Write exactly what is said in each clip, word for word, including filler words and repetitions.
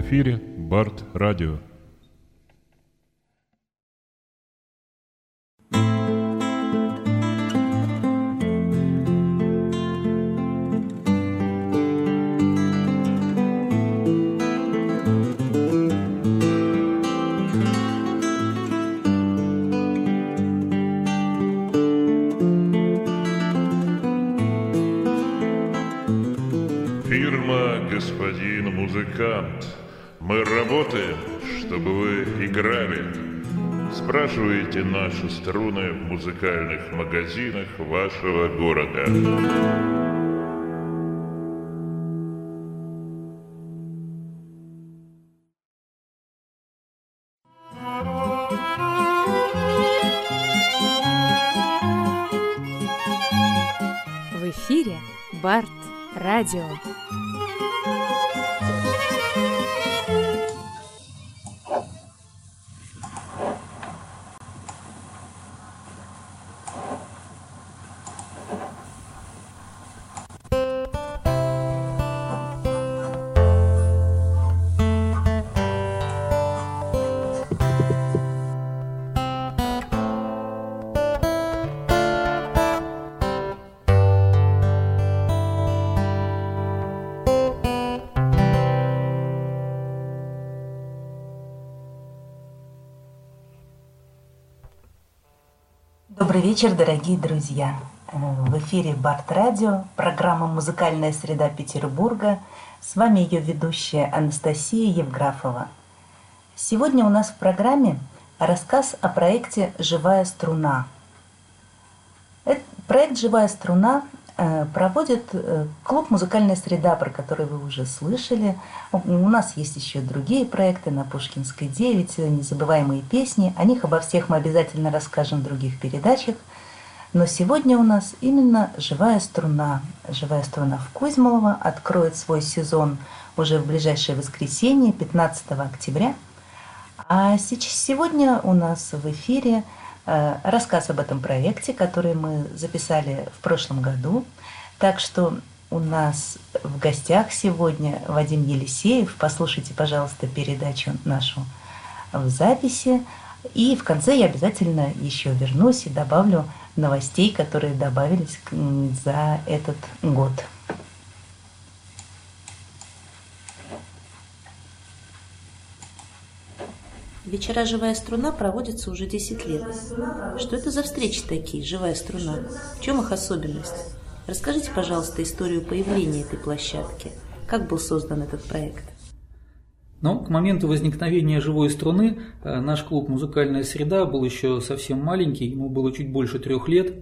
эфире Барт Радио. Господин музыкант, мы работаем, чтобы вы играли. Спрашивайте наши струны в музыкальных магазинах вашего города. В эфире Барт Радио. Добрый вечер, дорогие друзья! В эфире Барт Радио, программа «Музыкальная среда Петербурга». С вами ее ведущая Анастасия Евграфова. Сегодня у нас в программе рассказ о проекте «Живая струна». Этот проект «Живая струна» проводит клуб «Музыкальная среда», про который вы уже слышали. У нас есть еще другие проекты на Пушкинской девять, «Незабываемые песни». О них обо всех мы обязательно расскажем в других передачах. Но сегодня у нас именно «Живая струна». «Живая струна» в Кузьмолово откроет свой сезон уже в ближайшее воскресенье, пятнадцатого октября. А сейчас, сегодня у нас в эфире рассказ об этом проекте, который мы записали в прошлом году. Так что у нас в гостях сегодня Вадим Елисеев. Послушайте, пожалуйста, передачу нашу в записи. И в конце я обязательно еще вернусь и добавлю новостей, которые добавились за этот год. Вечера «Живая струна» проводятся уже десять лет. Что это за встречи такие, «Живая струна»? В чем их особенность? Расскажите, пожалуйста, историю появления этой площадки. Как был создан этот проект? Ну, к моменту возникновения «Живой струны» наш клуб «Музыкальная среда» был еще совсем маленький, ему было чуть больше трех лет.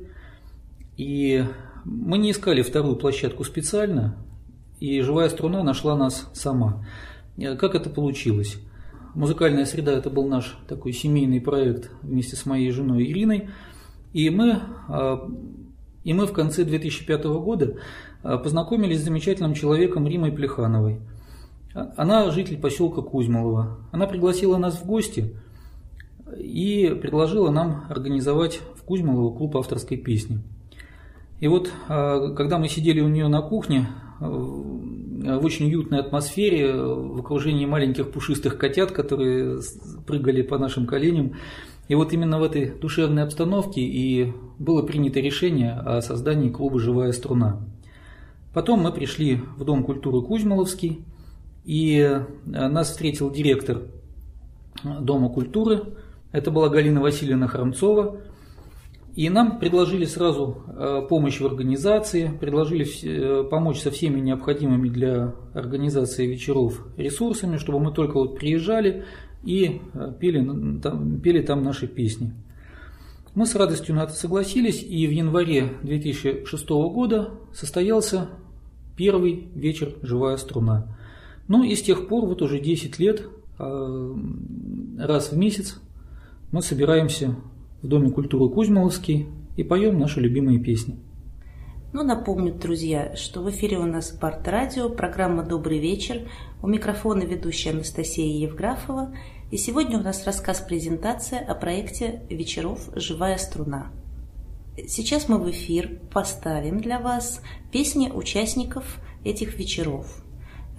И мы не искали вторую площадку специально, и «Живая струна» нашла нас сама. Как это получилось? «Музыкальная среда» – это был наш такой семейный проект вместе с моей женой Ириной. И мы, и мы в конце две тысячи пятого года познакомились с замечательным человеком Римой Плехановой. Она житель поселка Кузьмолово. Она пригласила нас в гости и предложила нам организовать в Кузьмолово клуб авторской песни. И вот, когда мы сидели у нее на кухне, в очень уютной атмосфере, в окружении маленьких пушистых котят, которые прыгали по нашим коленям. И вот именно в этой душевной обстановке и было принято решение о создании клуба «Живая струна». Потом мы пришли в Дом культуры Кузьмоловский, и нас встретил директор Дома культуры, это была Галина Васильевна Храмцова. И нам предложили сразу помощь в организации, предложили помочь со всеми необходимыми для организации вечеров ресурсами, чтобы мы только вот приезжали и пели там, пели там наши песни. Мы с радостью на это согласились, и в январе две тысячи шестого года состоялся первый вечер «Живая струна». Ну и с тех пор, вот уже десять лет, раз в месяц мы собираемся в Доме культуры Кузьмоловский и поем наши любимые песни. Ну, напомню, друзья, что в эфире у нас Барт Радио, программа «Добрый вечер». У микрофона ведущая Анастасия Евграфова. И сегодня у нас рассказ-презентация о проекте вечеров «Живая струна». Сейчас мы в эфир поставим для вас песни участников этих вечеров.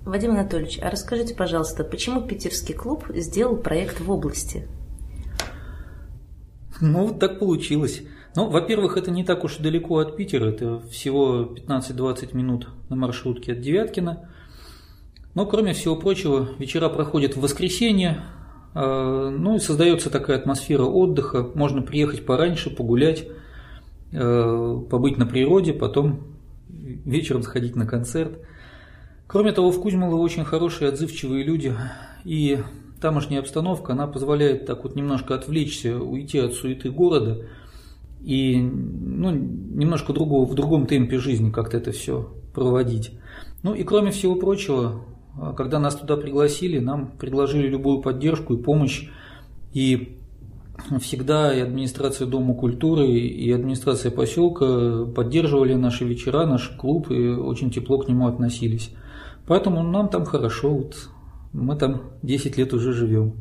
Вадим Анатольевич, а расскажите, пожалуйста, почему питерский клуб сделал проект в области? Ну, вот так получилось. Ну, во-первых, это не так уж и далеко от Питера, это всего пятнадцать-двадцать минут на маршрутке от Девяткина. Но, кроме всего прочего, вечера проходят в воскресенье, ну и создается такая атмосфера отдыха, можно приехать пораньше, погулять, побыть на природе, потом вечером сходить на концерт. Кроме того, в Кузьмолово очень хорошие, отзывчивые люди, и тамошняя обстановка, она позволяет так вот немножко отвлечься, уйти от суеты города и ну, немножко другого, в другом темпе жизни как-то это все проводить. Ну и кроме всего прочего, когда нас туда пригласили, нам предложили любую поддержку и помощь, и всегда и администрация Дома культуры, и администрация поселка поддерживали наши вечера, наш клуб, и очень тепло к нему относились. Поэтому нам там хорошо, вот мы там десять лет уже живем.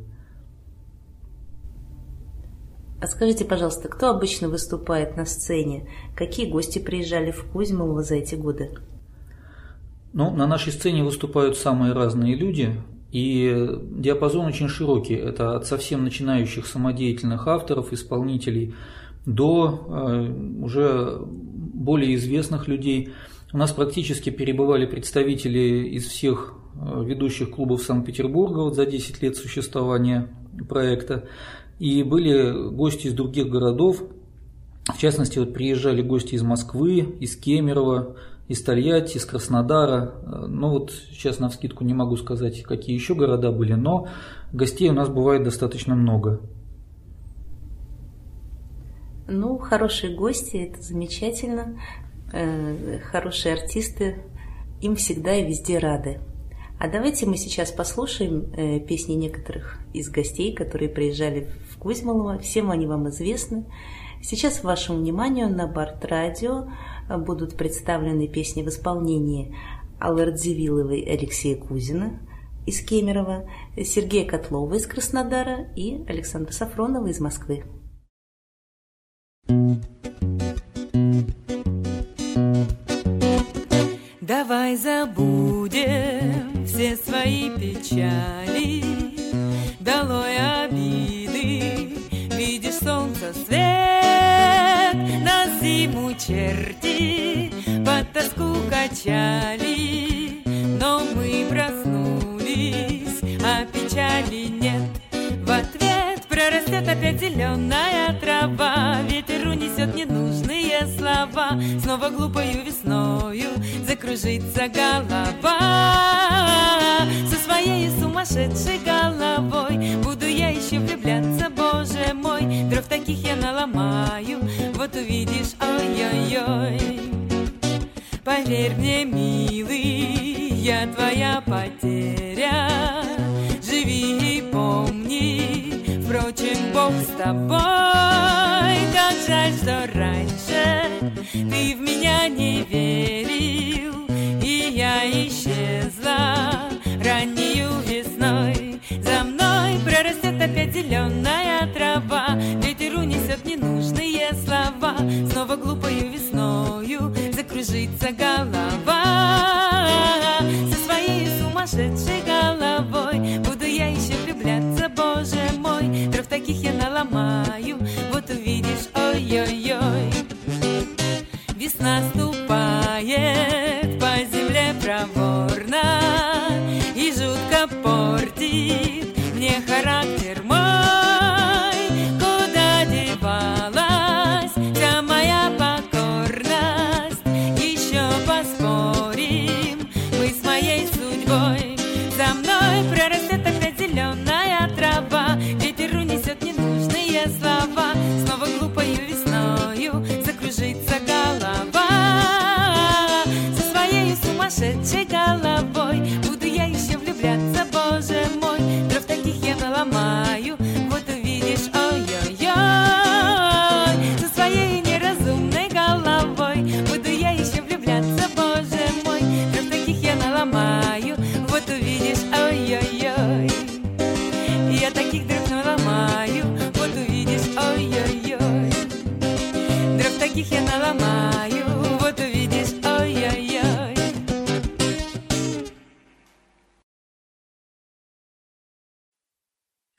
А скажите, пожалуйста, кто обычно выступает на сцене? Какие гости приезжали в Кузьмолово за эти годы? Ну, на нашей сцене выступают самые разные люди, и диапазон очень широкий. Это от совсем начинающих самодеятельных авторов, исполнителей, до э, уже более известных людей. У нас практически перебывали представители из всех ведущих клубов Санкт-Петербурга вот за десять лет существования проекта. И были гости из других городов. В частности, вот приезжали гости из Москвы, из Кемерово, из Тольятти, из Краснодара. Ну вот сейчас навскидку не могу сказать, какие еще города были, но гостей у нас бывает достаточно много. Ну, хорошие гости, это замечательно. Хорошие артисты, им всегда и везде рады. А давайте мы сейчас послушаем песни некоторых из гостей, которые приезжали в Кузьмолово. Всем они вам известны. Сейчас вашему вниманию на Барт-радио будут представлены песни в исполнении Аллы Радзивилловой и Алексея Кузина из Кемерово, Сергея Котлова из Краснодара и Александра Сафронова из Москвы. Давай забудем все свои печали, долой обиды, видишь солнце свет, на зиму черти под тоску качали, но мы проснулись, а печали нет. В ответ прорастет опять зеленая трава, ветер унесет ненужные слова, снова глупою весною закружится голова. Со своей сумасшедшей головой буду я еще влюбляться, боже мой, дров таких я наломаю, вот увидишь, ой-ой-ой. Поверь мне, милый, я твоя потеря, живи и помни, впрочем, Бог с тобой. Как жаль, что раньше ты в меня не верил, и я исчезла раннею весной. За мной прорастет опять зеленая трава, ветер унесет ненужные слова, снова глупою весною закружится голова. Со своей сумасшедшей головой буду я еще влюбляться, боже мой, дров таких я наломаю, вот увидишь, ой-ой-ой. Весна ступает по земле проворно и жутко портит мне характер мой. Куда девалась вся моя покорность? Еще поспорим мы с моей судьбой. За мной прорастет опять зеленая трава, ветер унесет ненужные слова, снова глупою весною закружится голова. Со своей сумасшедшей головой буду я еще влюбляться, боже мой,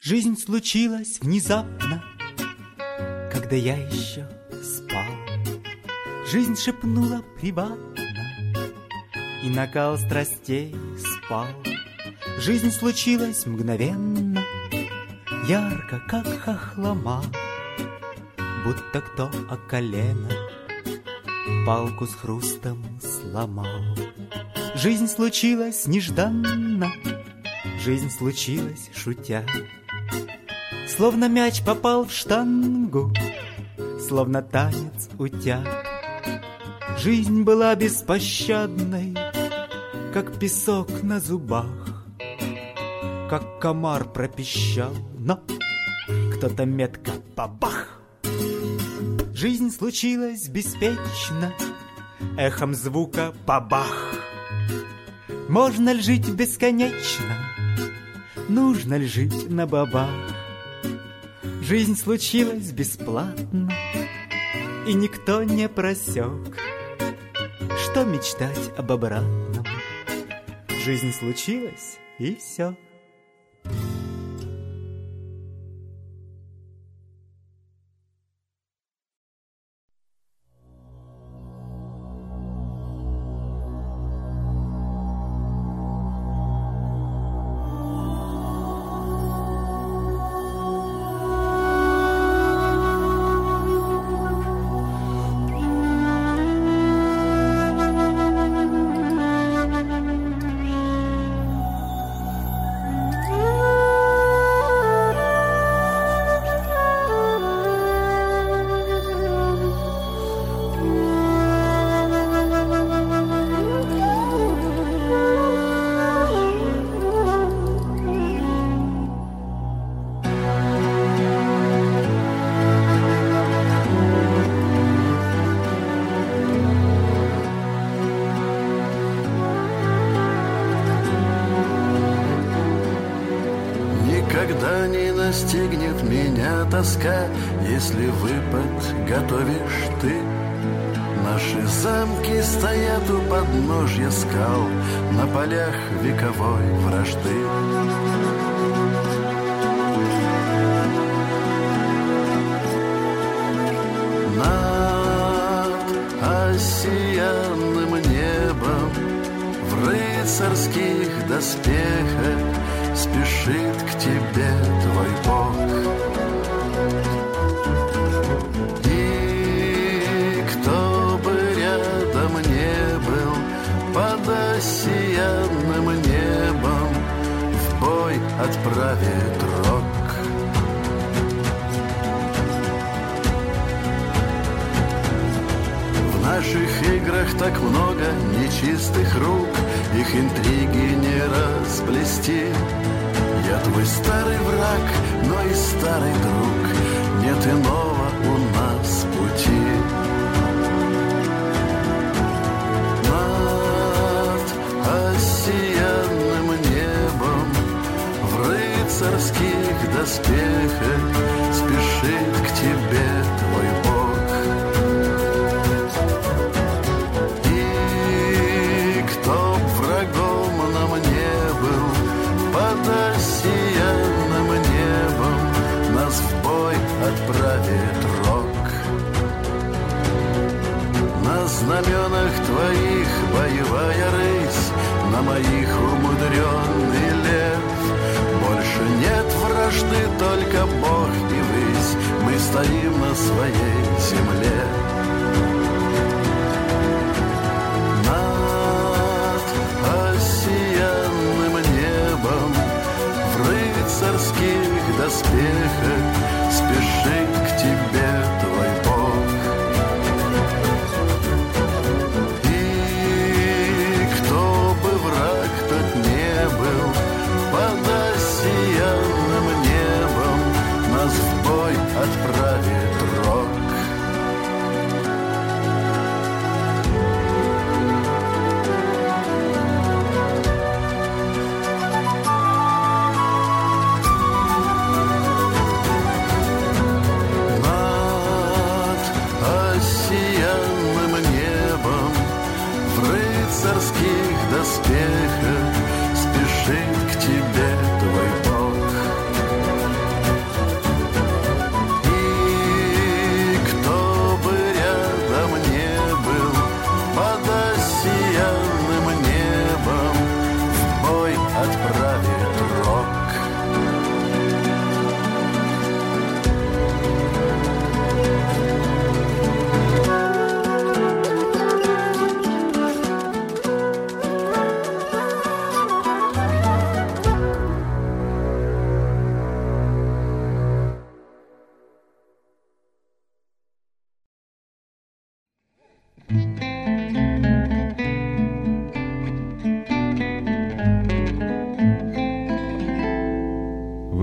Жизнь случилась внезапно, когда я еще спал. Жизнь шепнула приватно, и накал страстей спал. Жизнь случилась мгновенно, ярко, как хохлома, будто кто о колено палку с хрустом сломал. Жизнь случилась нежданно, жизнь случилась шутя, словно мяч попал в штангу, словно танец утят. Жизнь была беспощадной, как песок на зубах, как комар пропищал, но кто-то метко бабах. Жизнь случилась беспечно, эхом звука бабах. Можно ли жить бесконечно? Нужно ли жить на бабах? Жизнь случилась бесплатно, и никто не просек, что мечтать об обратном. Жизнь случилась, и все. Никогда не настигнет меня тоска, если выпад готовишь ты. Наши замки стоят у подножья скал, на полях вековой вражды. Над осиянным небом в рыцарских доспехах спешит к тебе твой Бог. И кто бы рядом не был, под осиянным небом в бой отправит рог. В наших играх так много нечистых рук, их интриги не расплести. Я твой старый враг, но и старый друг, нет иного у нас пути. Над осиянным небом в рыцарских доспехах спешит к тебе твой Бог. И кто б врагом нам не был, под осиянным небом нас в бой отправит рог. На знаменах твоих боевая рысь, на моих умудренный лев. Больше нет вражды, только Бог и высь, мы стоим на своей земле. Над осиянным небом в рыцарских доспехах спешит к тебе твой Бог. И кто бы враг тот не был, под осиянным небом нас в бой отправит рог.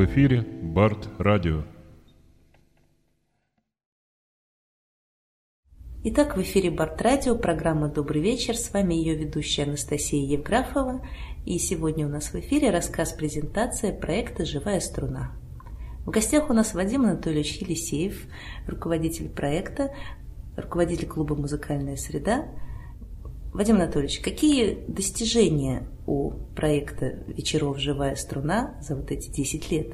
эфире Барт Радио. Итак, в эфире Барт Радио, программа «Добрый вечер». С вами ее ведущая Анастасия Евграфова. И сегодня у нас в эфире рассказ-презентация проекта «Живая струна». В гостях у нас Вадим Анатольевич Елисеев, руководитель проекта, руководитель клуба «Музыкальная среда». Вадим Анатольевич, какие достижения у проекта вечеров «Живая струна» за вот эти десять лет?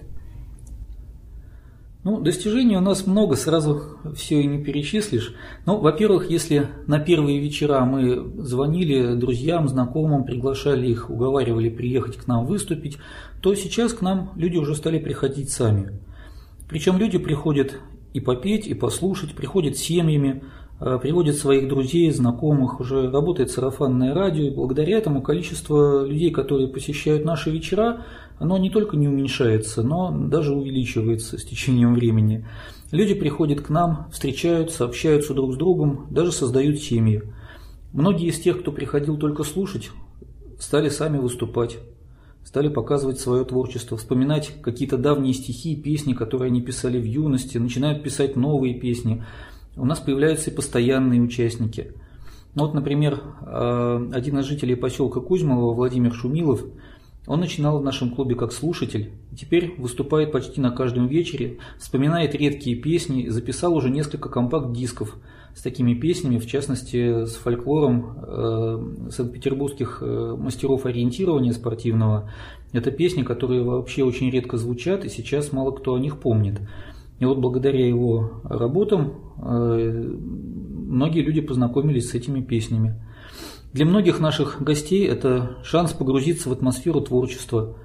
Ну, достижений у нас много, сразу все и не перечислишь. Ну, во-первых, если на первые вечера мы звонили друзьям, знакомым, приглашали их, уговаривали приехать к нам выступить, то сейчас к нам люди уже стали приходить сами. Причем люди приходят и попеть, и послушать, приходят семьями, приводят своих друзей, знакомых, уже работает сарафанное радио, и благодаря этому количество людей, которые посещают наши вечера, оно не только не уменьшается, но даже увеличивается с течением времени. Люди приходят к нам, встречаются, общаются друг с другом, даже создают семьи. Многие из тех, кто приходил только слушать, стали сами выступать, стали показывать свое творчество, вспоминать какие-то давние стихи, песни, которые они писали в юности, начинают писать новые песни. У нас появляются и постоянные участники. Вот, например, один из жителей поселка Кузьмово, Владимир Шумилов, он начинал в нашем клубе как слушатель, теперь выступает почти на каждом вечере, вспоминает редкие песни, записал уже несколько компакт-дисков с такими песнями, в частности, с фольклором э, санкт-петербургских э, мастеров ориентирования спортивного. Это песни, которые вообще очень редко звучат, и сейчас мало кто о них помнит. И вот благодаря его работам э, многие люди познакомились с этими песнями. Для многих наших гостей это шанс погрузиться в атмосферу творчества,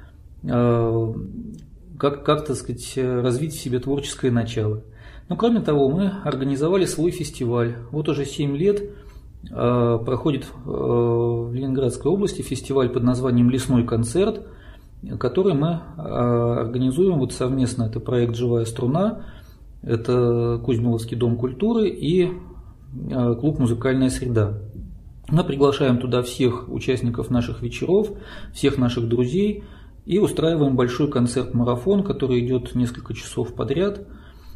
э, как, как, так сказать, развить в себе творческое начало. Но кроме того, мы организовали свой фестиваль. Вот уже семь лет э, проходит э, в Ленинградской области фестиваль под названием «Лесной концерт», который мы организуем вот совместно. Это проект «Живая струна», это Кузьмоловский дом культуры и клуб «Музыкальная среда». Мы приглашаем туда всех участников наших вечеров, всех наших друзей и устраиваем большой концерт-марафон, который идет несколько часов подряд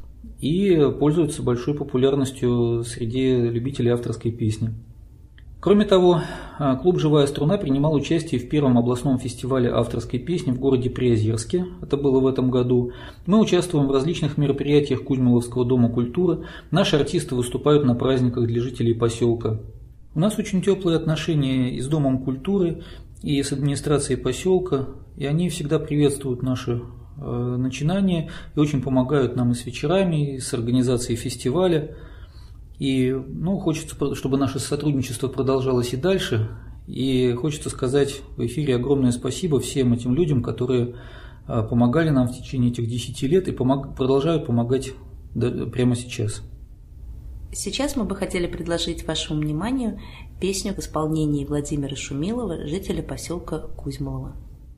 и пользуется большой популярностью среди любителей авторской песни. Кроме того, клуб «Живая струна» принимал участие в первом областном фестивале авторской песни в городе Приозерске. Это было в этом году. Мы участвуем в различных мероприятиях Кузьмоловского дома культуры. Наши артисты выступают на праздниках для жителей поселка. У нас очень теплые отношения и с Домом культуры, и с администрацией поселка, и они всегда приветствуют наши э, начинания и очень помогают нам и с вечерами, и с организацией фестиваля. И ну, хочется, чтобы наше сотрудничество продолжалось и дальше. И хочется сказать в эфире огромное спасибо всем этим людям, которые помогали нам в течение этих десяти лет и помог, продолжают помогать прямо сейчас. Сейчас мы бы хотели предложить вашему вниманию песню в исполнении Владимира Шумилова, жителя поселка Кузьмово.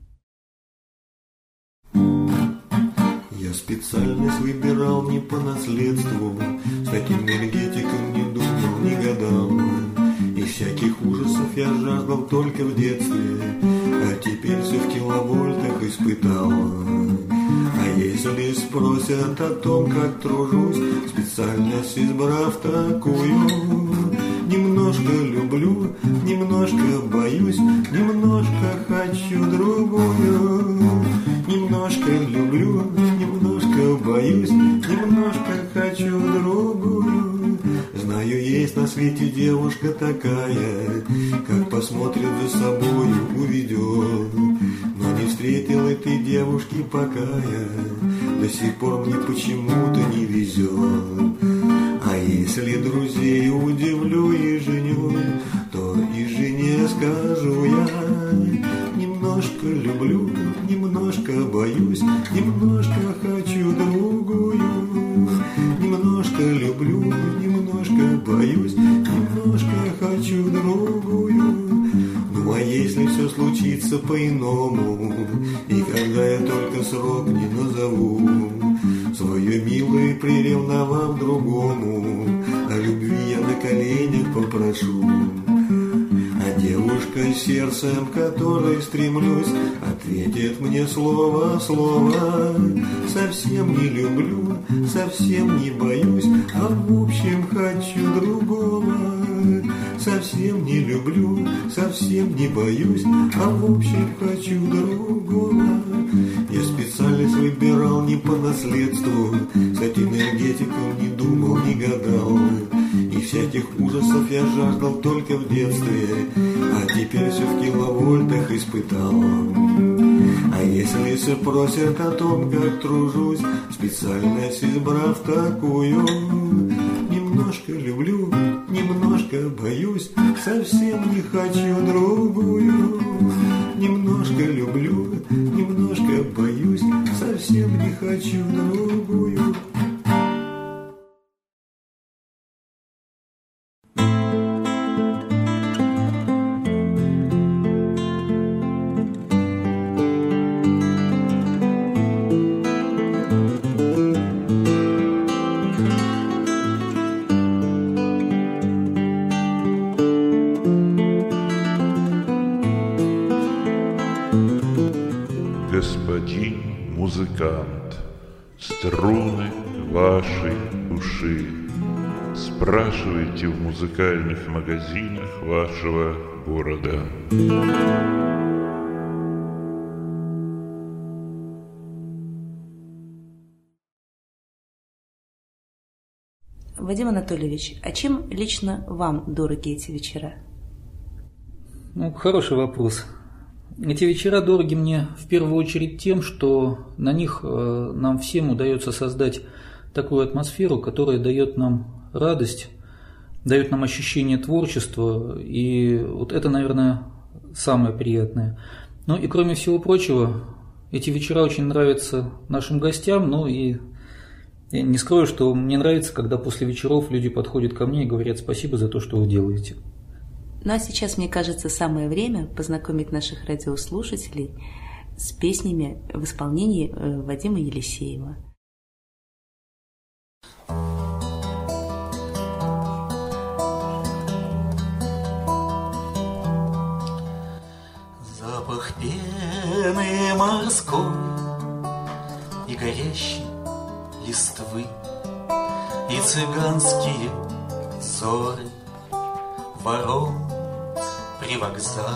Я специальность выбирал не по наследству, с таким энергетиком не думал, не гадал. И всяких ужасов я жаждал только в детстве, а теперь все в киловольтах испытал. А если спросят о том, как тружусь, специальность избрав такую, немножко люблю, немножко боюсь, немножко хочу другую. Немножко люблю, немножко боюсь, немножко хочу другую. Знаю, есть на свете девушка такая, как посмотрит за собою, уведет. Но не встретил этой девушки пока я, до сих пор мне почему-то не везет. А если друзей удивлю и женю, то и жене скажу я: немножко люблю, немножко боюсь, немножко хочу другую. Немножко люблю, немножко боюсь, немножко хочу другую. Ну а если все случится по-иному, и когда я только срок не назову, свое милое приревновав другому, о любви я на коленях попрошу. А девушка сердцем, к которой стремлюсь, ответит мне слово в слово. Совсем не люблю, совсем не боюсь, а в общем хочу другого. Совсем не люблю, совсем не боюсь, а в общем хочу другого. Я специальность выбирал не по наследству, с этим энергетиком не думал, не гадал. И всяких ужасов я жаждал только в детстве, а теперь все в киловольтах испытал. А если спросят о том, как тружусь, специальность избрав такую, немножко люблю, немножко боюсь, совсем не хочу другую. Немножко люблю, немножко боюсь, совсем не хочу другую. Господин музыкант, струны вашей души, спрашивайте в музыкальных магазинах вашего города. Вадим Анатольевич, а чем лично вам дороги эти вечера? Ну, хороший вопрос. Эти вечера дороги мне в первую очередь тем, что на них э, нам всем удается создать такую атмосферу, которая дает нам радость, дает нам ощущение творчества, и вот это, наверное, самое приятное. Ну и кроме всего прочего, эти вечера очень нравятся нашим гостям, ну и я не скрою, что мне нравится, когда после вечеров люди подходят ко мне и говорят спасибо за то, что вы делаете. Ну а сейчас, мне кажется, самое время познакомить наших радиослушателей с песнями в исполнении Вадима Елисеева. Запах пены морской и горящей листвы, и цыганские зоры ворон привокзальных.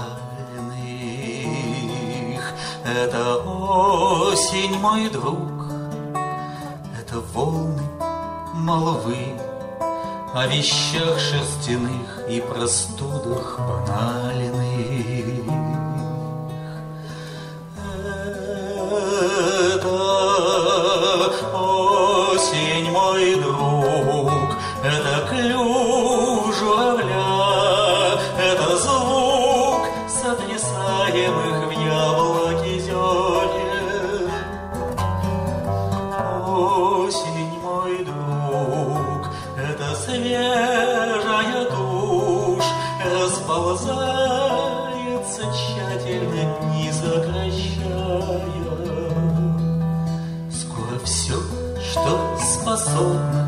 Это осень, мой друг, это волны молвы о вещах шерстяных и простудах банальных. Это осень, мой друг, это клюв журавля, это звук сотрясаемых в яблоке зерен. Осень, мой друг, это свежая тушь, расползается тщательно, не сокращая. Скоро все, что способно,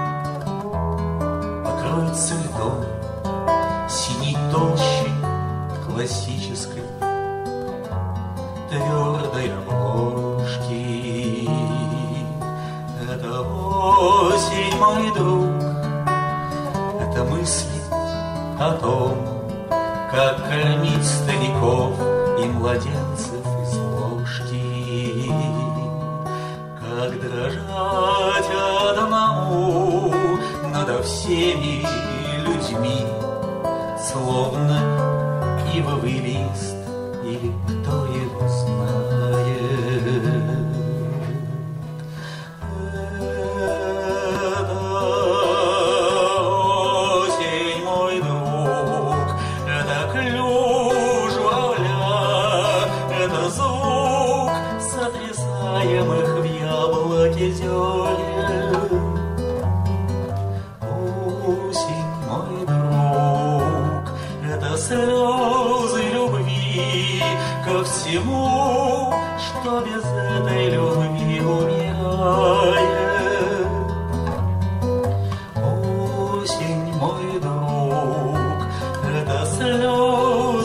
покроется льдом синей толщей классической твердой обложки. Это осень, мой друг, это мысли о том, как кормить стариков и младенцев из ложки, как дрожать одному надо всеми людьми, словно ивовый лист, или кто его знает. Это осень, мой друг, это клюв журавля, это звук сотрясаемых в яблоке зерен. Осень, мой друг, это слезы любви ко всему, что без этой любви умирает. Осень, мой друг, это слезы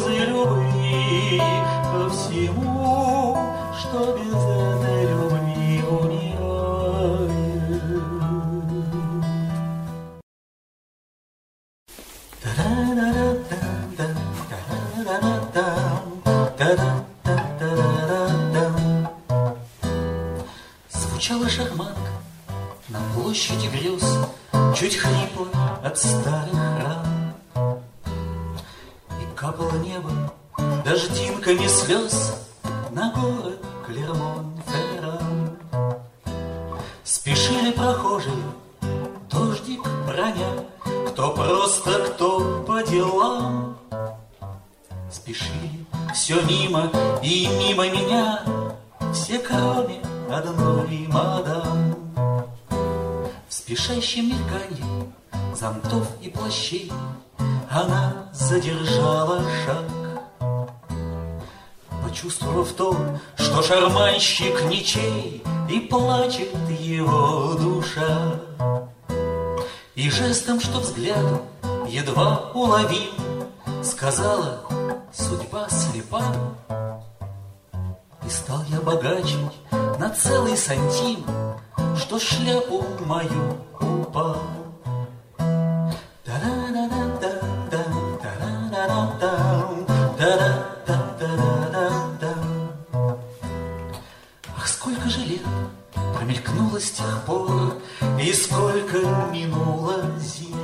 Торчала шарманка на площади грез, чуть хрипло от старых ран. И капало небо дождинками слез на город Клермон-Ферран. Спешили прохожие, дождик броня, кто просто, кто по делам. Спешили все мимо и мимо меня, все кроме одной мадам. В спешащем мельканье зонтов и плащей она задержала шаг, почувствовав то, что шарманщик ничей, и плачет его душа. И жестом, что взгляду едва уловим, сказала: судьба слепа. И стал я богаче на целый сантим, что шляпу мою упал. Ах, сколько же лет промелькнуло с тех пор, и сколько минуло зим.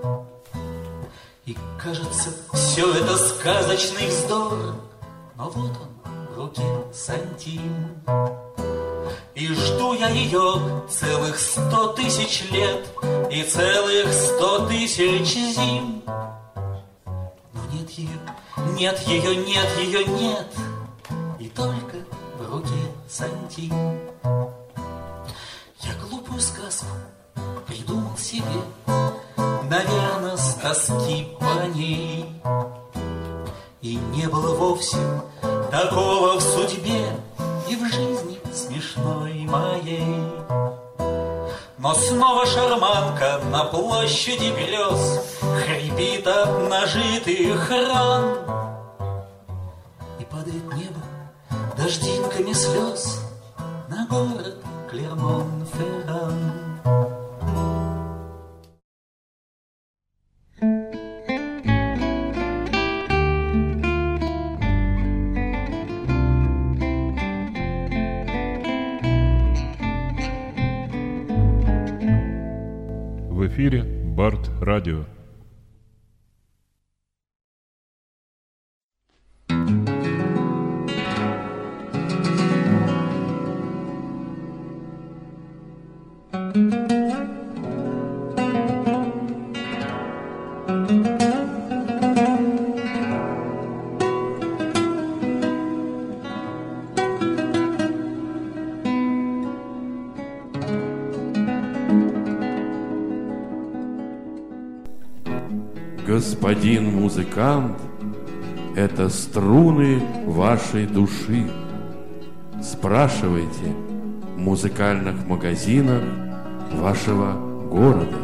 И кажется, все это сказочный вздор, но вот он в руке сантим. И жду я ее целых сто тысяч лет и целых сто тысяч зим. Но нет ее, нет ее, нет ее, нет, и только в руке сантим. Я глупую сказку придумал себе, наверно, с тоски по ней. И не было вовсе такого в судьбе и в жизни смешной моей. Но снова шарманка на площади грез хрипит от нажитых ран. И падает небо дождинками слез на город Клермон-Ферран. В эфире Барт Радио. Господин музыкант, это струны вашей души. Спрашивайте в музыкальных магазинах вашего города.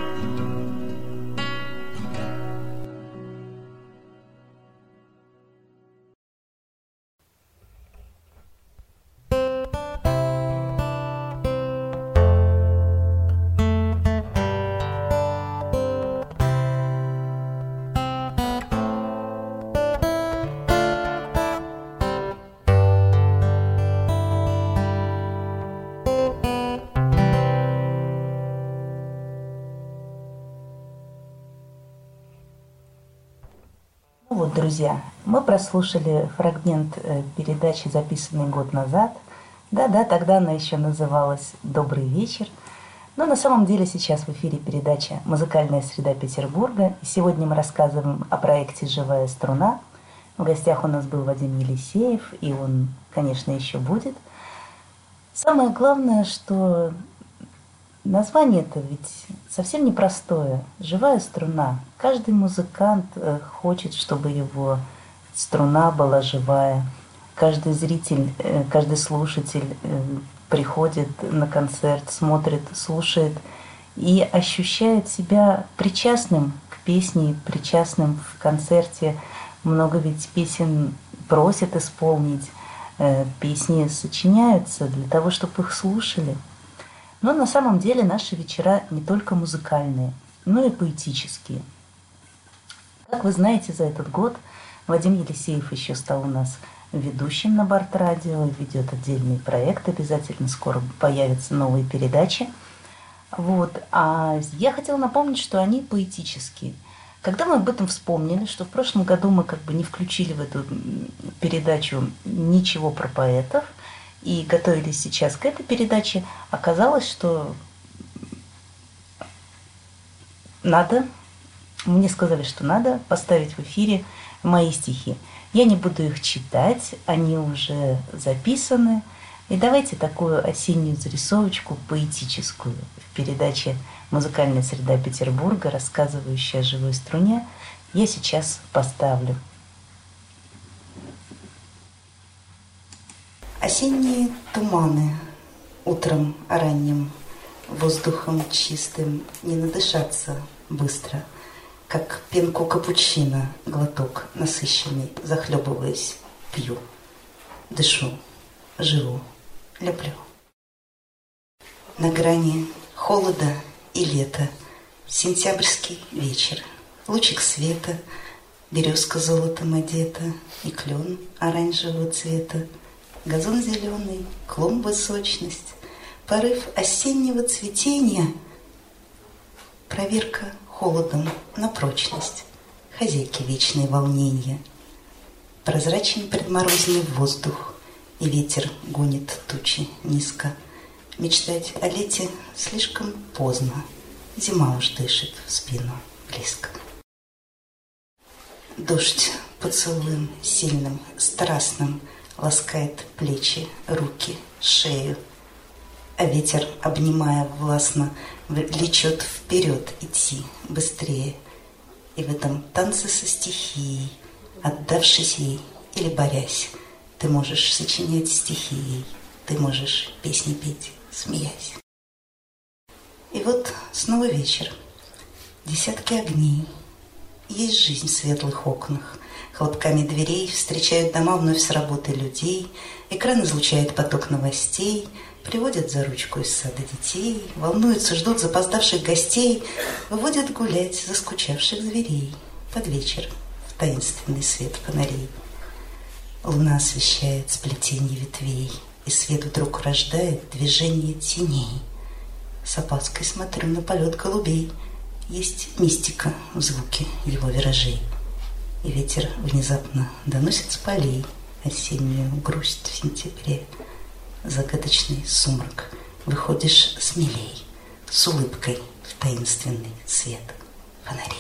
Вот, друзья, мы прослушали фрагмент передачи, записанный год назад. Да-да, тогда она еще называлась «Добрый вечер». Но на самом деле сейчас в эфире передача «Музыкальная среда Петербурга». И сегодня мы рассказываем о проекте «Живая струна». В гостях у нас был Вадим Елисеев, и он, конечно, еще будет. Самое главное, что название-то ведь совсем непростое. «Живая струна». Каждый музыкант хочет, чтобы его струна была живая. Каждый зритель, каждый слушатель приходит на концерт, смотрит, слушает и ощущает себя причастным к песне, причастным в концерте. Много ведь песен просят исполнить, песни сочиняются для того, чтобы их слушали. Но на самом деле наши вечера не только музыкальные, но и поэтические. Как вы знаете, за этот год Вадим Елисеев еще стал у нас ведущим на Барт-радио, ведет отдельный проект, обязательно скоро появятся новые передачи. Вот. А я хотела напомнить, что они поэтические. Когда мы об этом вспомнили, что в прошлом году мы как бы не включили в эту передачу ничего про поэтов и готовились сейчас к этой передаче, оказалось, что надо, мне сказали, что надо поставить в эфире мои стихи. Я не буду их читать, они уже записаны. И давайте такую осеннюю зарисовочку поэтическую в передаче «Музыкальная среда Петербурга», рассказывающая о живой струне, я сейчас поставлю. Осенние туманы утром ранним, воздухом чистым не надышаться быстро, как пенку капучино, глоток насыщенный, захлебываясь, пью, дышу, живу, люблю. На грани холода и лета, сентябрьский вечер, лучик света, березка золотом одета и клен оранжевого цвета, газон зеленый, клумбы сочность, порыв осеннего цветения, проверка холодом на прочность, хозяйки вечные волнения, прозрачный предморозный воздух, и ветер гонит тучи низко. Мечтать о лете слишком поздно, зима уж дышит в спину близко. Дождь поцелуем сильным, страстным ласкает плечи, руки, шею, а ветер, обнимая властно, влечет вперед идти быстрее. И в этом танце со стихией, отдавшись ей или борясь, ты можешь сочинять стихи ей, ты можешь песни петь, смеясь. И вот снова вечер. Десятки огней. Есть жизнь в светлых окнах. Хлопками дверей встречают дома вновь с работы людей. Экран излучает поток новостей. Приводят за ручку из сада детей. Волнуются, ждут запоздавших гостей. Выводят гулять заскучавших зверей. Под вечер в таинственный свет фонарей. Луна освещает сплетение ветвей. И свет вдруг рождает движение теней. С опаской смотрю на полет голубей. Есть мистика в звуке его виражей. И ветер внезапно доносит с полей осеннюю грусть в сентябре. Загадочный сумрак. Выходишь смелей, с улыбкой в таинственный свет фонарей.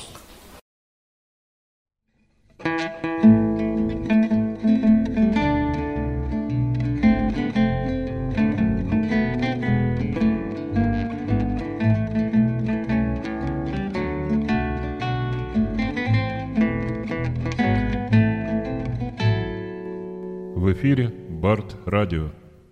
В эфире Барт-радио.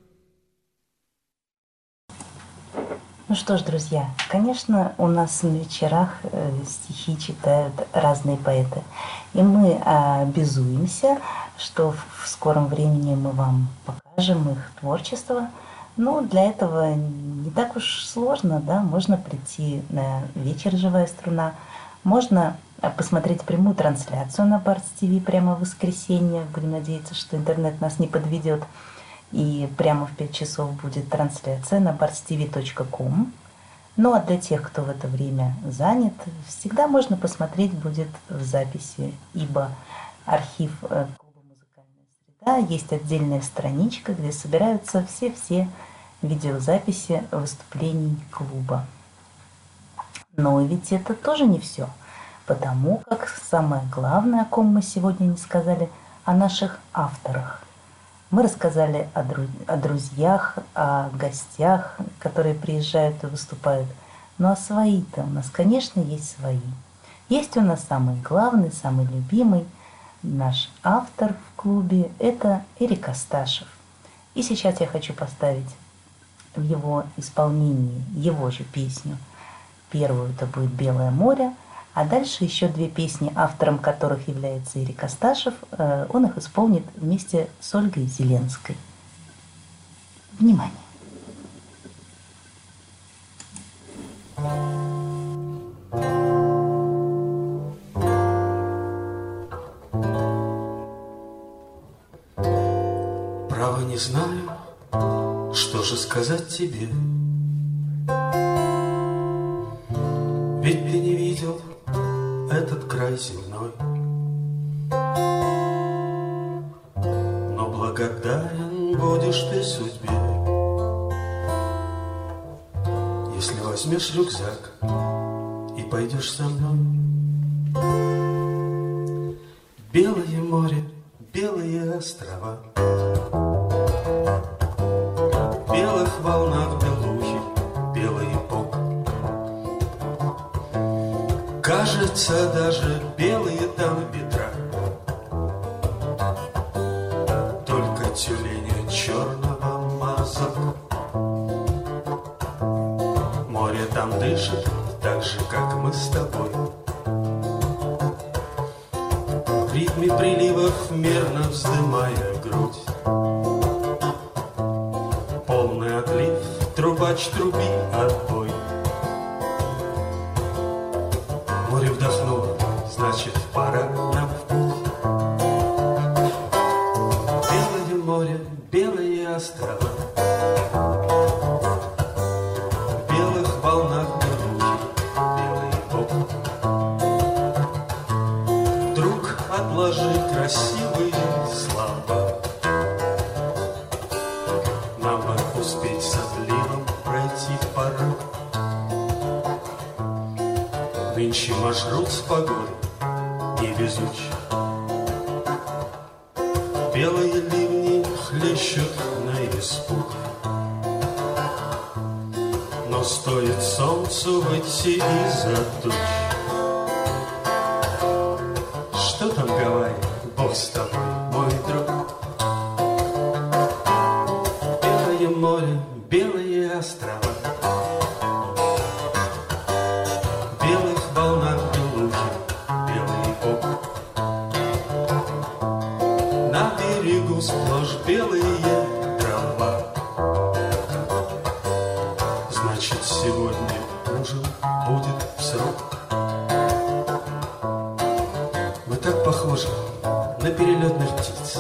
Ну что ж, друзья, конечно, у нас на вечерах э, стихи читают разные поэты. И мы э, обязуемся, что в скором времени мы вам покажем их творчество. Но для этого не так уж сложно, да, можно прийти на вечер «Живая струна», можно посмотреть прямую трансляцию на Барт-ТВ прямо в воскресенье. Будем надеяться, что интернет нас не подведет. И прямо в пять часов будет трансляция на барт ти ви точка ком. Ну а для тех, кто в это время занят, всегда можно посмотреть будет в записи, ибо архив клуба «Музыкальная среда» есть отдельная страничка, где собираются все-все видеозаписи выступлений клуба. Но ведь это тоже не все. Потому как самое главное, о ком мы сегодня не сказали, о наших авторах. Мы рассказали о, дру- о друзьях, о гостях, которые приезжают и выступают. Ну а свои-то у нас, конечно, есть свои. Есть у нас самый главный, самый любимый наш автор в клубе – это Эрик Асташев. И сейчас я хочу поставить в его исполнении его же песню. Первую это будет «Белое море», а дальше еще две песни, автором которых является Эрик Асташев. Он их исполнит вместе с Ольгой Зеленской. Внимание! Право не знаю, что же сказать тебе. Ведь ты не видел этот край земной. Но благодарен будешь ты судьбе, если возьмешь рюкзак и пойдешь со мной. Белое море, белые острова, в белых волнах белухи, белый бог. Кажется, даже белые там ветра, только тюленя черного мазок. Море там дышит так же, как мы с тобой. В ритме приливов мерно вздымая грудь. Полный отлив, трубач труби отбой. Море вдохнуло, значит, пора нам в путь. Белое море, белые острова, в белых волнах белухи, белый бог. Друг, отложи красивые слова, нам бы успеть с отливом пройти в порог. Нынче маршрут с погодой невезуч. Белые ливни хлещут на испуг. Но стоит солнцу выйти из-за туч. Что там Гавайи, Бог с тобой, мой друг. Белое море, белые острова, в белых волнах белухи, белый бог. На берегу сплошь белые трава. Значит, сегодня ужин будет в срок. Мы так похожи на перелетных птиц.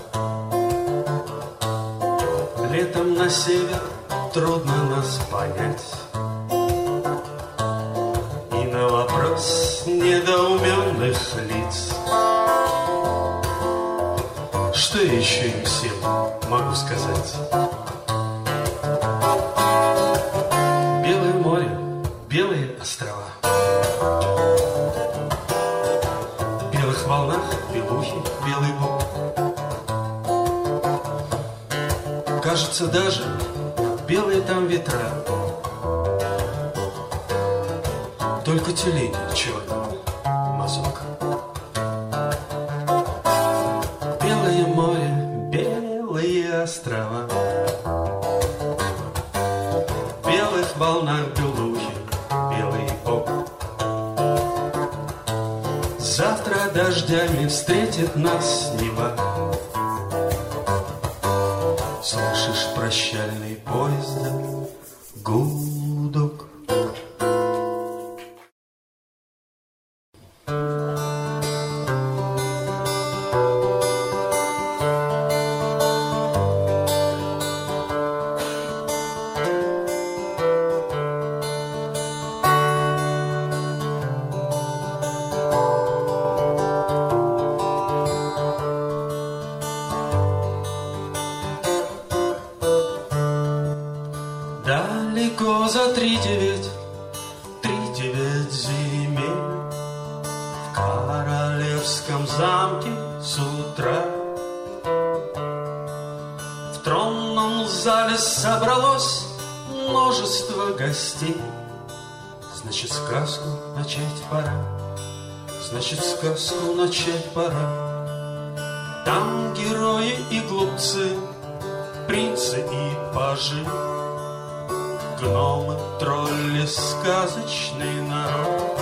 Летом на север трудно нас понять. И на вопрос недоуменных лиц, что еще им всем могу сказать? Белое море, белые острова, в белых волнах белухи, белый бог. Кажется, даже белые там ветра, только тюлень черного мазок. Белое море, белые острова, в белых волнах белухи, белый бог. Завтра дождями встретит нас Нева. Слышишь прощальный поезда гудок. Далеко за три девять, три девять земель, в королевском замке с утра. В тронном зале собралось множество гостей. Значит, сказку начать пора, значит, сказку начать пора. Там герои и глупцы, принцы и пажи, гномы, тролли, сказочный народ.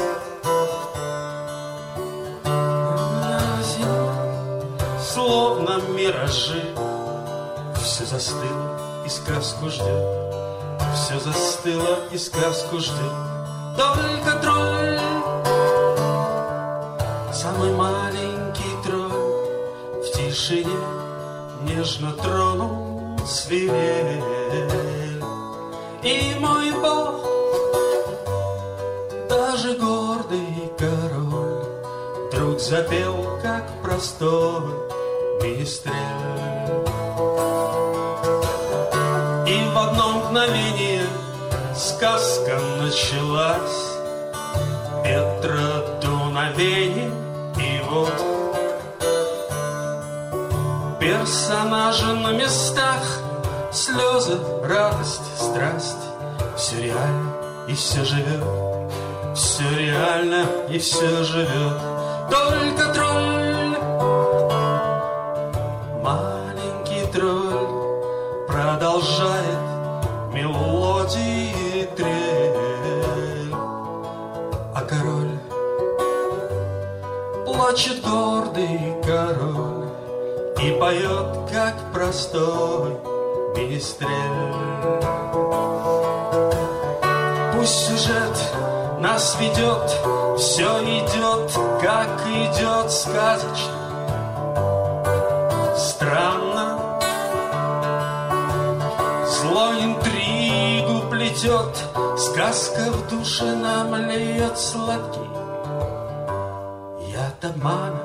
Словно миражи, все застыло и сказку ждет. Все застыло и сказку ждет. Только тролль, самый маленький тролль, в тишине нежно тронул свирель. И мой Бог, даже гордый король, вдруг запел, как простой министрель. И в одно мгновение сказка началась. Ветра дуновение, и вот персонажи на местах, слезы, радость, страсть. Все реально и все живет, все реально и все живет. Только тролль, маленький тролль, продолжает мелодии трель. А король, плачет гордый король и поет, как простой министрель. Пусть сюжет нас ведет, все идет, как идет сказочно. Странно, зло интригу плетет, сказка в душе нам льет сладкий яд обмана.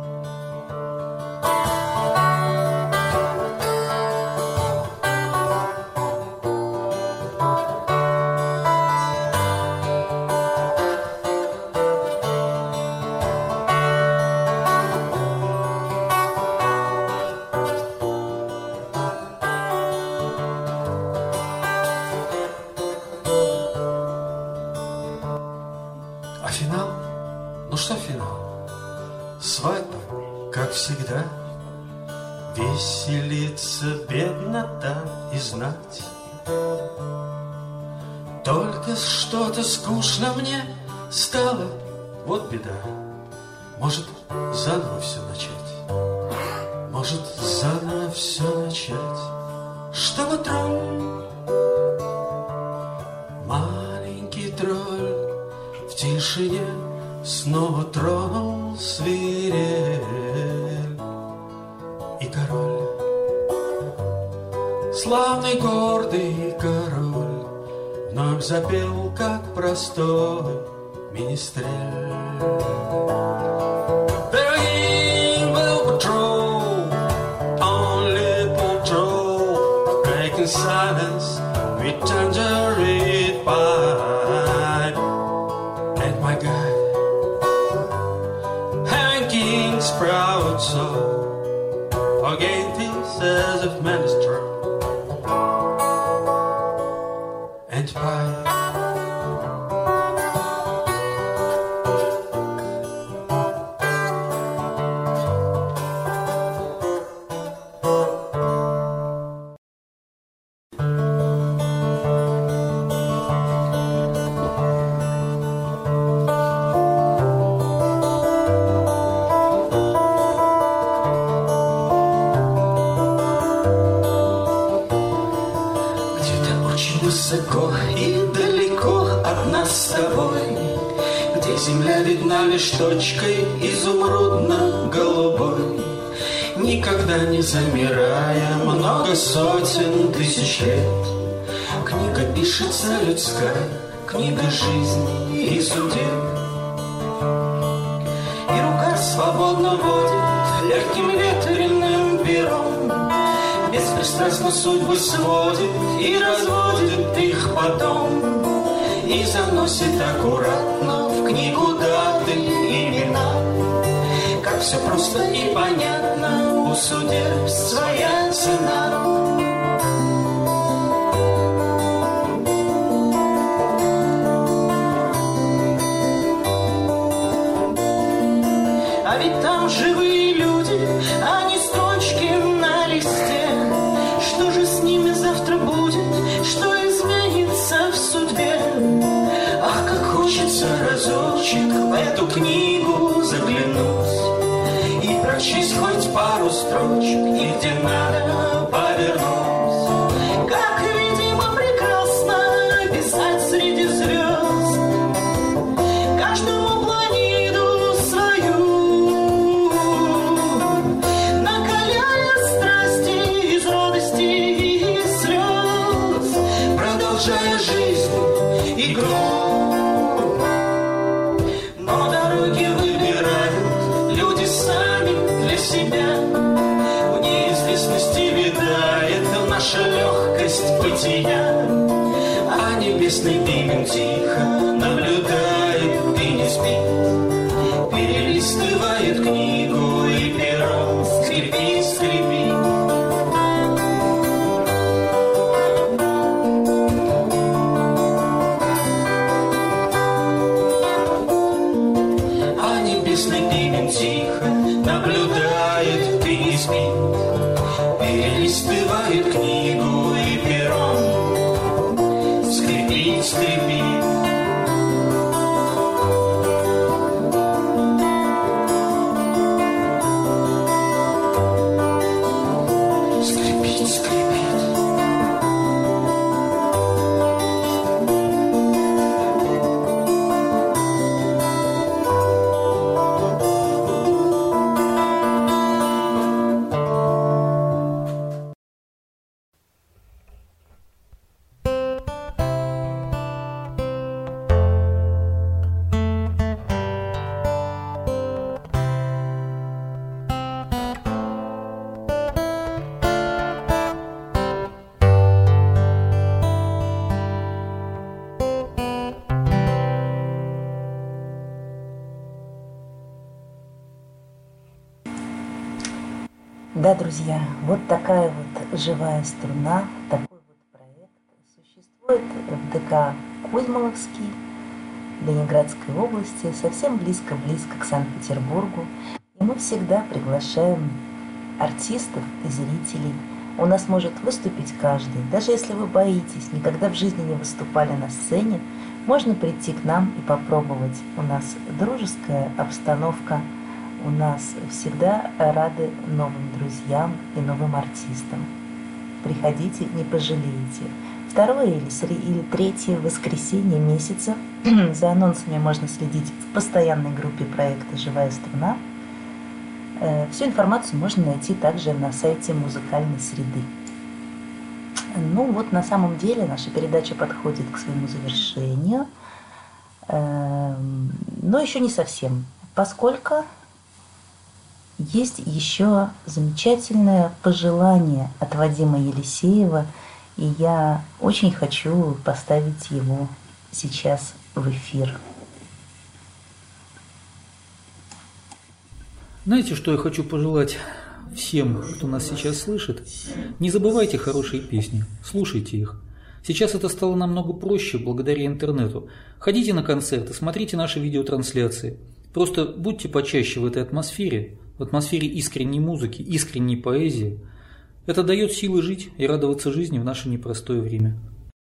А финал? Ну что финал? Свадьба, как всегда. Веселится беднота и знать. Только что-то скучно мне стало, вот беда. Может, заново все начать? Может, заново все начать? Чтобы тролль, маленький тролль, в тишине снова тронул свирель. И король, славный гордый король, вновь запел, как простой министрель. Their evil patrol, only patrol, breaking silence with tangerine pipe. And my guide, having king's proud soul, forget this as if man is true. And pipe. Высоко и далеко от нас с тобой, где земля видна лишь точкой изумрудно-голубой, никогда не замирая много сотен тысяч лет. Книга пишется людская, книга жизни и судеб, и рука свободно водит легким ветреным пером, беспристрастно судьбы сводит и разводит их потом, и заносит аккуратно в книгу даты и имена. Как все просто и понятно, у судеб своя цена. А ведь там живые люди, а не строчки на листе. Что же с ними завтра будет? Что изменится в судьбе? Ах, как хочется разочек в эту книгу заглянуть и прочесть хоть пару строчек, и где надо повернуть. Как, видимо, прекрасно писать среди звезд каждому планету свою, накаляя страсти из радости и игру. Но дороги выбирают люди сами для себя. В неизвестности видает наша легкость бытия. А небесный пимен тихо наблюдает и не спит. Перелистывает книгу и пером скрипит, скрипит. А небесный пимен тихо наблюдает и не спит. Перелистывает книгу и пером скрипит, скрипит. Да, друзья, вот такая вот живая струна, такой вот проект существует в ДК Кузьмоловский Ленинградской области, совсем близко-близко к Санкт-Петербургу. И мы всегда приглашаем артистов и зрителей. У нас может выступить каждый. Даже если вы боитесь, никогда в жизни не выступали на сцене, можно прийти к нам и попробовать. У нас дружеская обстановка. У нас всегда рады новым друзьям и новым артистам. Приходите, не пожалеете. Второе или, или третье воскресенье месяца. За анонсами можно следить в постоянной группе проекта «Живая струна». Всю информацию можно найти также на сайте музыкальной среды. Ну вот на самом деле наша передача подходит к своему завершению. Но еще не совсем, поскольку есть еще замечательное пожелание от Вадима Елисеева, и я очень хочу поставить его сейчас в эфир. Знаете, что я хочу пожелать всем, кто нас сейчас слышит? Не забывайте хорошие песни, слушайте их. Сейчас это стало намного проще благодаря интернету. Ходите на концерты, смотрите наши видеотрансляции. Просто будьте почаще в этой атмосфере, в атмосфере искренней музыки, искренней поэзии. Это дает силы жить и радоваться жизни в наше непростое время.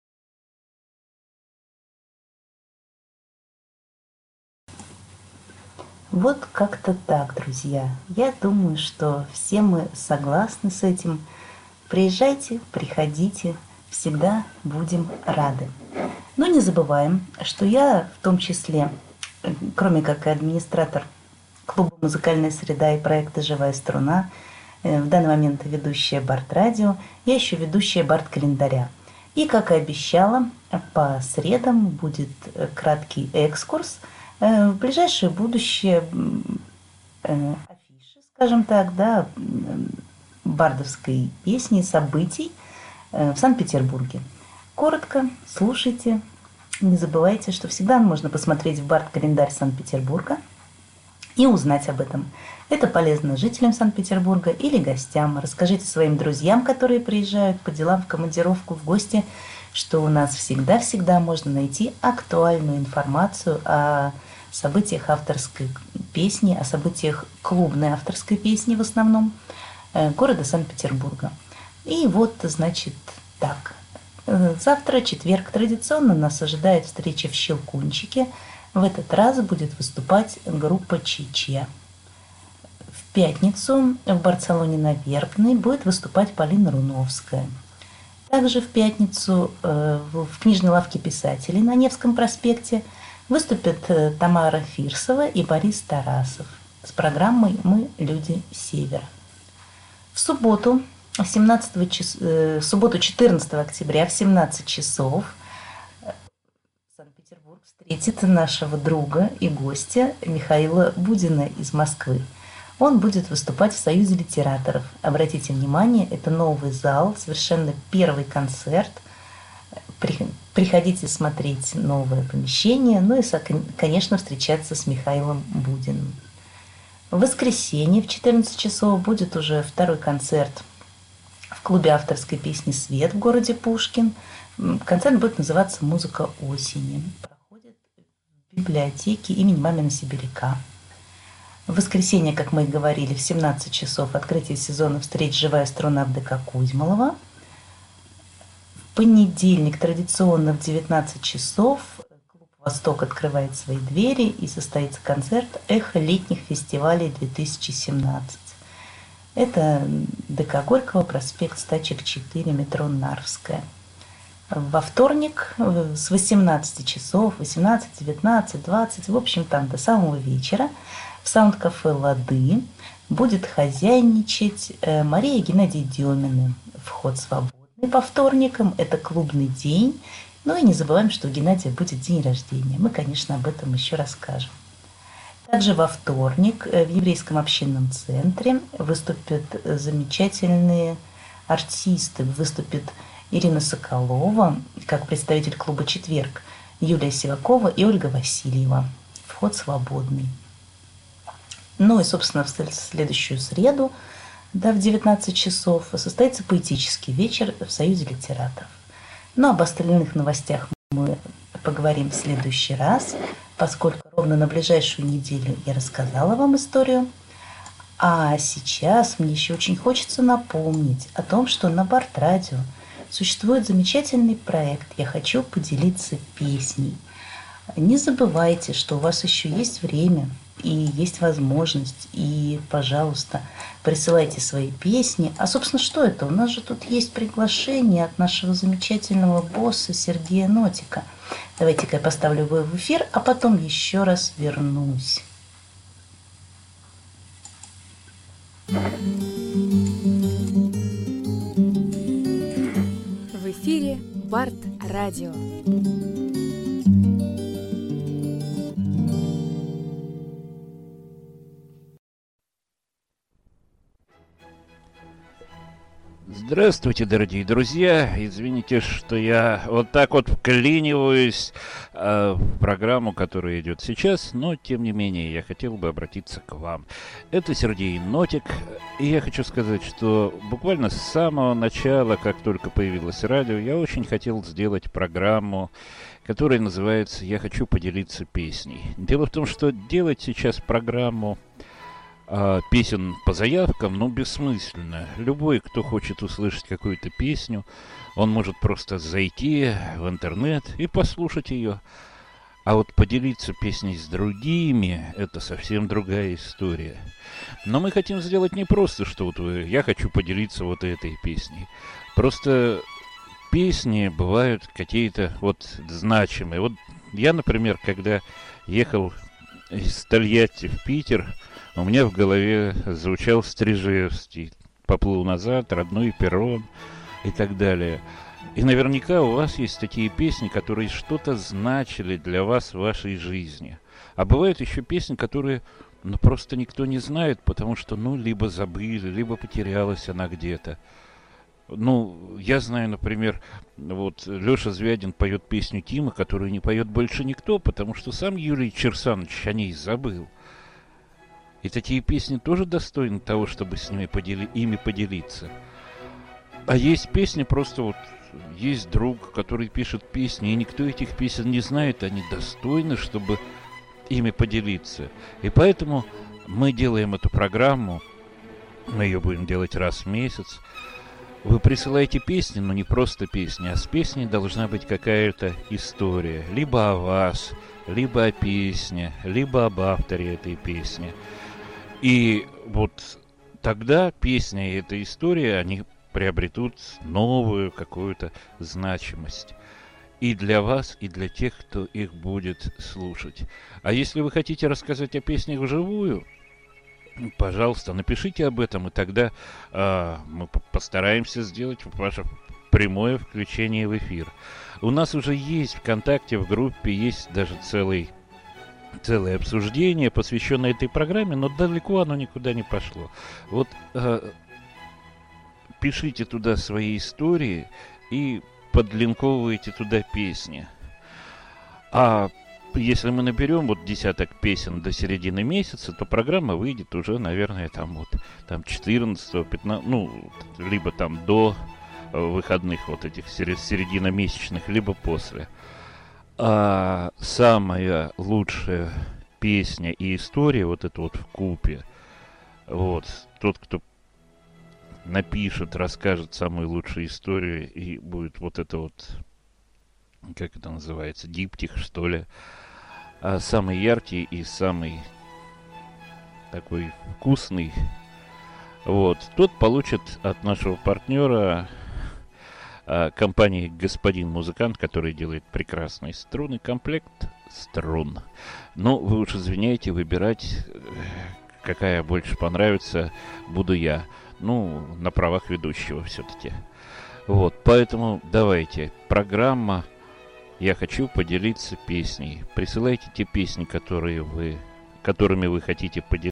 Вот как-то так, друзья. Я думаю, что все мы согласны с этим. Приезжайте, приходите, всегда будем рады. Но не забываем, что я в том числе, кроме как и администратор клуба «Музыкальная среда» и проекта «Живая струна», в данный момент ведущая Барт-радио, я еще ведущая Барт-календаря. И, как и обещала, по средам будет краткий экскурс в ближайшее будущее афиши, скажем так, да, бардовской песни, событий в Санкт-Петербурге. Коротко слушайте, не забывайте, что всегда можно посмотреть в Барт-календарь Санкт-Петербурга и узнать об этом. Это полезно жителям Санкт-Петербурга или гостям. Расскажите своим друзьям, которые приезжают по делам в командировку, в гости, что у нас всегда-всегда можно найти актуальную информацию о событиях авторской песни, о событиях клубной авторской песни в основном города Санкт-Петербурга. И вот, значит, так. Завтра, четверг, традиционно нас ожидает встреча в Щелкунчике. В этот раз будет выступать группа «Чичья». В пятницу в Барселоне на Вербной будет выступать Полина Руновская. Также в пятницу в книжной лавке писателей на Невском проспекте выступят Тамара Фирсова и Борис Тарасов с программой «Мы люди Севера». В субботу, семнадцатого чис... в субботу четырнадцатого октября в семнадцать часов в встретит нашего друга и гостя Михаила Будина из Москвы. Он будет выступать в Союзе литераторов. Обратите внимание, это новый зал, совершенно первый концерт. Приходите смотреть новое помещение, ну и, конечно, встречаться с Михаилом Будиным. В воскресенье в четырнадцать часов будет уже второй концерт в клубе авторской песни «Свет» в городе Пушкин. Концерт будет называться «Музыка осени». Проходит в библиотеке имени Мамина Сибиряка. В воскресенье, как мы и говорили, в семнадцать часов открытие сезона встреч «Живая струна» в ДК Кузьмолова. В понедельник традиционно в девятнадцать часов клуб «Восток» открывает свои двери и состоится концерт «Эхо летних фестивалей-две тысячи семнадцать». Это ДК Горького, проспект Стачек четыре, метро Нарвская. Во вторник с восемнадцати часов, восемнадцать, девятнадцать, двадцать, в общем, там до самого вечера в саунд-кафе «Лады» будет хозяйничать Мария Геннадий Демины. Вход свободный по вторникам, это клубный день. Ну и не забываем, что у Геннадия будет день рождения. Мы, конечно, об этом еще расскажем. Также во вторник в Еврейском общинном центре выступят замечательные артисты. Выступит Ирина Соколова, как представитель клуба «Четверг», Юлия Сивакова и Ольга Васильева. Вход свободный. Ну и, собственно, в следующую среду, да, в девятнадцать часов состоится поэтический вечер в Союзе литераторов. Но об остальных новостях мы поговорим в следующий раз, поскольку ровно на ближайшую неделю я рассказала вам историю. А сейчас мне еще очень хочется напомнить о том, что на Барт-радио существует замечательный проект «Я хочу поделиться песней». Не забывайте, что у вас еще есть время и есть возможность. И, пожалуйста, присылайте свои песни. А, собственно, что это? У нас же тут есть приглашение от нашего замечательного босса Сергея Нотика. Давайте-ка я поставлю его в эфир, а потом еще раз вернусь. В эфире Барт-радио. Здравствуйте, дорогие друзья. Извините, что я вот так вот вклиниваюсь э, в программу, которая идет сейчас, но, тем не менее, я хотел бы обратиться к вам. Это Сергей Нотик, и я хочу сказать, что буквально с самого начала, как только появилось радио, я очень хотел сделать программу, которая называется «Я хочу поделиться песней». Дело в том, что делать сейчас программу А, песен по заявкам, ну, бессмысленно. Любой, кто хочет услышать какую-то песню, он может просто зайти в интернет и послушать ее. А вот поделиться песней с другими — это совсем другая история. Но мы хотим сделать не просто, что вот я хочу поделиться вот этой песней. Просто песни бывают какие-то вот значимые. Вот я, например, когда ехал из Тольятти в Питер, у меня в голове звучал Стрижевский, «Поплыл назад», «Родной перрон» и так далее. И наверняка у вас есть такие песни, которые что-то значили для вас в вашей жизни. А бывают еще песни, которые, ну, просто никто не знает, потому что, ну, либо забыли, либо потерялась она где-то. Ну, я знаю, например, вот Леша Звягин поет песню Тима, которую не поет больше никто, потому что сам Юрий Черсанович о ней забыл. И такие песни тоже достойны того, чтобы с ними подели... ими поделиться. А есть песни просто вот... Есть друг, который пишет песни, и никто этих песен не знает, они достойны, чтобы ими поделиться. И поэтому мы делаем эту программу, мы ее будем делать раз в месяц. Вы присылаете песни, но не просто песни, а с песней должна быть какая-то история. Либо о вас, либо о песне, либо об авторе этой песни. И вот тогда песня и эта история, они приобретут новую какую-то значимость. И для вас, и для тех, кто их будет слушать. А если вы хотите рассказать о песнях вживую, пожалуйста, напишите об этом, и тогда э, мы постараемся сделать ваше прямое включение в эфир. У нас уже есть ВКонтакте, в группе, есть даже целый, целое обсуждение, посвященное этой программе, но далеко оно никуда не пошло. Вот э, пишите туда свои истории и подлинковывайте туда песни. А если мы наберем вот десяток песен до середины месяца, то программа выйдет уже, наверное, там вот там четырнадцатого, пятнадцатого, ну, либо там до выходных вот этих серединомесячных, либо после. А самая лучшая песня и история, вот это вот вкупе, вот, тот, кто напишет, расскажет самую лучшую историю, и будет вот это вот, как это называется, диптих, что ли, а самый яркий и самый такой вкусный, вот, тот получит от нашего партнера, а, компании «Господин Музыкант», который делает прекрасный струнный комплект струн. Но вы уж извиняйте, выбирать, какая больше понравится, буду я. Ну, на правах ведущего все-таки. Вот, поэтому давайте, программа «Я хочу поделиться песней». Присылайте те песни, которые вы, которыми вы хотите поделиться.